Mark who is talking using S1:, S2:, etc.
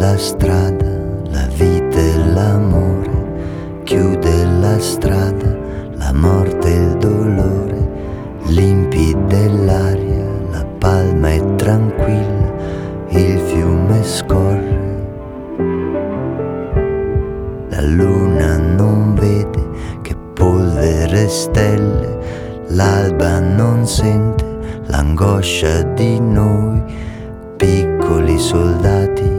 S1: la strada, la vita e l'amore, chiude la strada, la morte e il dolore, limpide l'aria, la palma è tranquilla, il fiume scorre. La luna non vede che polvere e stelle, l'alba non sente l'angoscia di noi, piccoli soldati